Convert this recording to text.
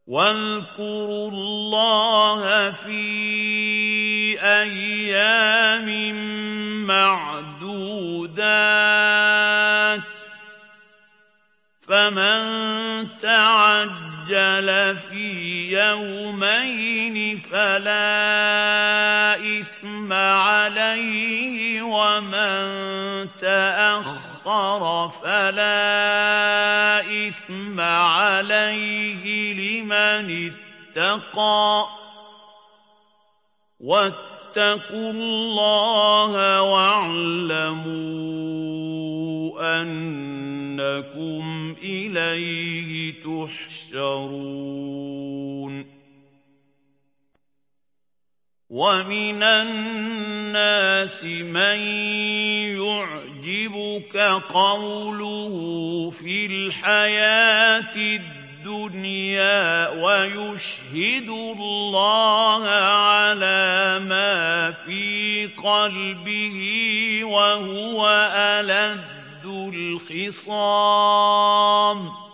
واذكروا الله في أيام معدودات فمن تعجل في يومين فلا إثم عليه ومن تأخر فلا إثم عليه لمن اتقى واتقوا الله واعلموا أنكم إليه تحشرون ومن الناس من يعجبك قوله في الحياة الدنيا ويشهد الله على ما في قلبه وهو ألد الخصام